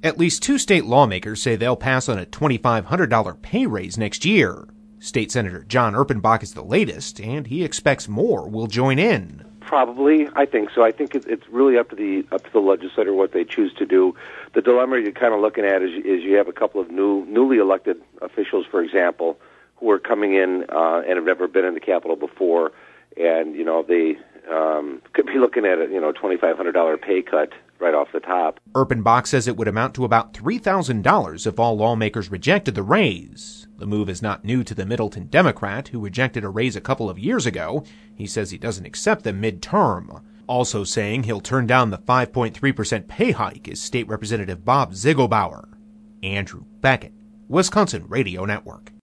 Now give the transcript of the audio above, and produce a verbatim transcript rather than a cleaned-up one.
At least two state lawmakers say they'll pass on a two thousand five hundred dollars pay raise next year. State Senator John Erpenbach is the latest, and he expects more will join in. Probably, I think so. I think it's really up to the up to the legislator what they choose to do. The dilemma you're kind of looking at is, is you have a couple of new newly elected officials, for example, who are coming in uh, and have never been in the Capitol before, and you know they um, could be looking at a you know two thousand five hundred dollars pay cut right off the top. Erpenbach says it would amount to about three thousand dollars if all lawmakers rejected the raise. The move is not new to the Middleton Democrat, who rejected a raise a couple of years ago. He says he doesn't accept them midterm. Also saying he'll turn down the five point three percent pay hike is State Representative Bob Ziegelbauer. Andrew Beckett, Wisconsin Radio Network.